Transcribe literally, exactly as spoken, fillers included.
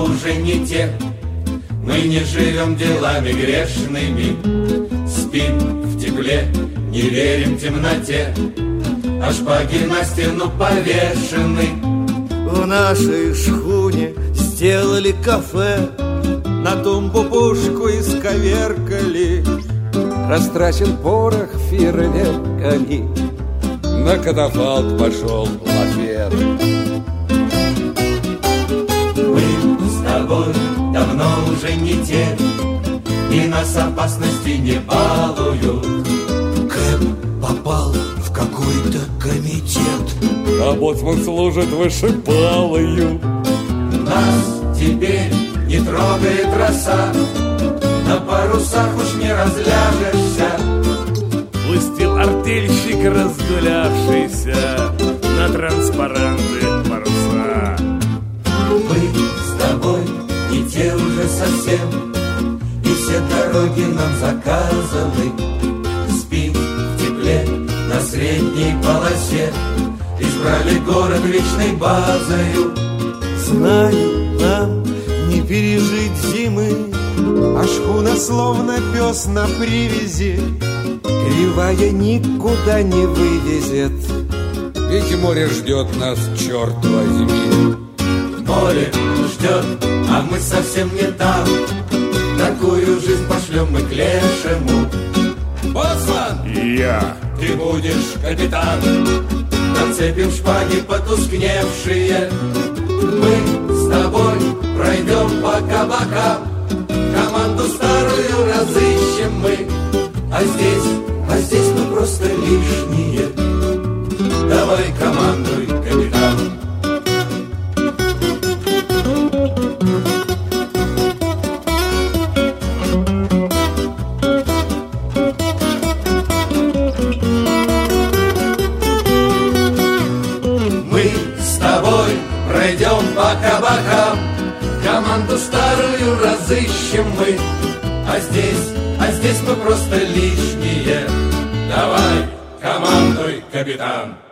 уже не те. Мы не живем делами грешными, спим в тепле, не верим темноте, а шпаги на стену повешены. В нашей шхуне сделали кафе, на тумбу пушку исковеркали. Растрачен порох фейерверками, на катафалк пошел лафет. Мы с тобой давно уже не те, и нас опасности не балуют. Кэп попал в какой-то комитет, а боцман служит вышибалою. Нас теперь не трогает роса, на парусах уж не разляжешься. Пустил артельщик разгулявшийся на транспаранты паруса. Мы с тобой не те уже совсем, и все дороги нам заказаны. Спим в тепле на средней полосе, избрали город вечной базою. Знаю, нам не пережить зимы, а шхуна словно пес на привязи, кривая никуда не вывезет. Ведь море ждет нас, черт возьми. Море ждет, а мы совсем не там. Такую жизнь пошлем мы к лешему. Боцман! Я. Ты будешь капитан. Нацепим шпаги потускневшие. Мы с тобой пройдем по кабакам, команду старую разыщем мы. А здесь, а здесь мы просто лишние. Давай командуй, капитан. Мы с тобой пройдем по кабакам, команду старую разыщем мы. А здесь, а здесь мы просто лишние. Давай, командуй, капитан.